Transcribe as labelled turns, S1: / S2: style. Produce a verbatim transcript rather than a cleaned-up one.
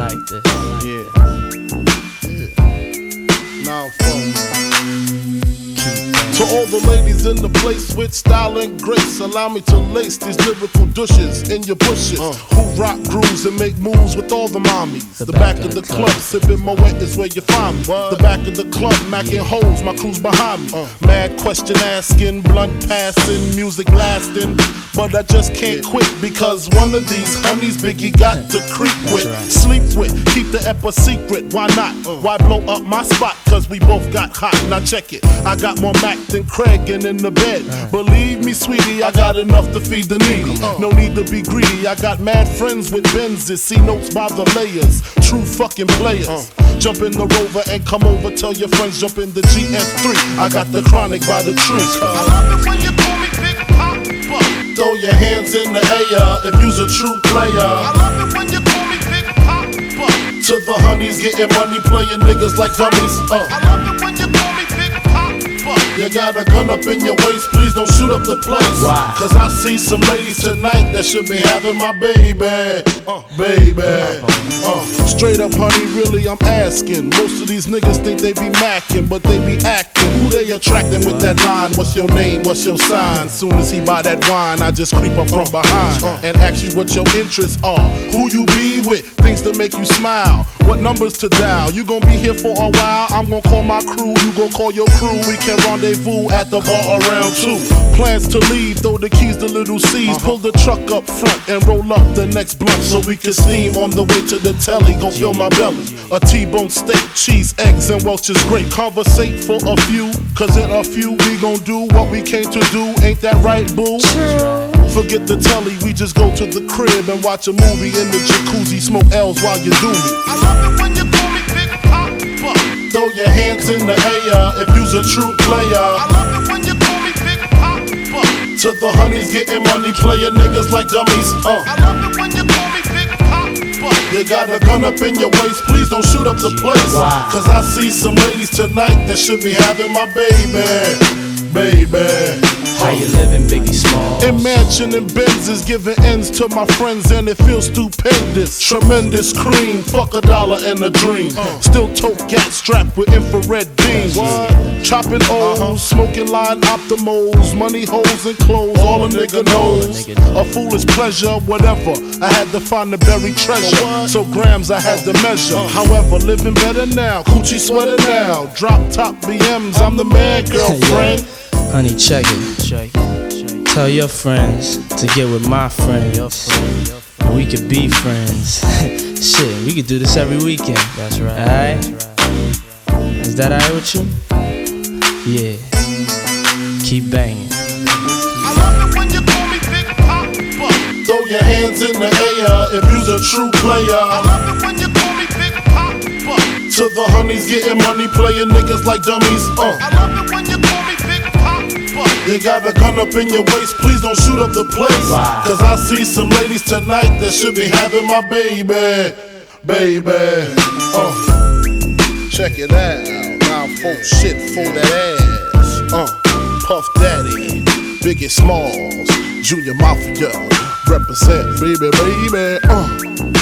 S1: like this.
S2: Yeah. Yeah. Now, phone. To all the ladies in the place with style and grace, allow me to lace these lyrical douches in your bushes. Uh. Who rock grooves and make moves with all the mommies. The, the back, back of the, the club, club sipping Moet is where you find me. What? The back of the club, macking holes, my crew's behind me. Uh. Mad question asking, blunt passing, music blasting. But I just can't yeah. quit because one of these honeys Biggie got to creep with, right. sleep with, keep the ep a secret. Why not? Uh. Why blow up my spot? Cause we both got hot. Now check it. I got more Mac than Craig and in the bed. Uh. Believe me, sweetie, I got enough to feed the needy. Uh. No need to be greedy. I got mad friends with Benzes. See notes by the layers. True fucking players. Uh. Jump in the Rover and come over. Tell your friends jump in the G S three. I got the chronic by the tree. Uh. I love it when you call me Big Papa. Throw your hands in the air if you's a true player. I love it when you call me Big Papa. To the honeys getting money, playing niggas like dummies. Uh. I love it when you call me Big Papa. You got a gun up in your waist, please don't shoot up the place. Why? Cause I see some ladies tonight that should be having my baby. Uh, baby. Uh, straight up, honey, really, I'm asking. Most of these niggas think they be macking, but they be acting. Who they attracting with that line? What's your name? What's your sign? Soon as he buy that wine, I just creep up from behind and ask you what your interests are. Who you be with? Things to make you smile. What numbers to dial? You gon' be here for a while. I'm gon' call my crew. You gon' call your crew. We can rendezvous at the bar around two. Plans to leave, throw the keys to little C's. Uh-huh. Pull the truck up front and roll up the next blunt so we can steam on the way to the telly. Gon' fill my belly. A T-bone steak, cheese, eggs, and Welch's grape. Conversate for a few, cause in a few we gon' do what we came to do. Ain't that right, boo? Forget the telly, we just go to the crib and watch a movie in the jacuzzi. Smoke L's while you do me. I love it when you call me Big Papa. Throw your hands in the air if you's a true player. I love it when you call me Big Papa. To the honeys getting money, playing niggas like dummies. Uh. I love it when you call me Big Papa. You got a gun up in your waist, please don't shoot up the place. Wow. Cause I see some ladies tonight that should be having my baby. Baby.
S1: How you living, Biggie Smalls?
S2: Imagine and Benzes giving ends to my friends and it feels stupendous. Tremendous cream, fuck a dollar and a dream. Uh. Still tote gat strapped with infrared beams. What? Chopping O's, uh-huh. smoking line optimals, money holes and clothes, all, all a nigga, nigga knows. Nigga knows. A foolish pleasure, whatever. I had to find the buried treasure, so grams I had to measure. Uh. However, living better now, coochie sweater now. Drop top B Ms, I'm the man, girlfriend.
S1: Honey, check it. check it. Tell your friends to get with my friends. And we could be friends. Shit, we could do this every weekend. That's right. Alright? Is that alright with you? Yeah. Keep banging.
S2: I love it when you call me Big Papa. Throw your hands in the air if you's a true player. I love it when you call me Big Papa. To the honeys getting money, playing niggas like dummies. Uh. I love it when you call me Big Papa. You got a gun up in your waist, please don't shoot up the place. Wow. Cause I see some ladies tonight that should be having my baby. Baby. Uh. Check it out. Now folk shit for that ass. Uh. Puff Daddy, Biggie Smalls, Junior Mafia, represent baby, baby. Uh.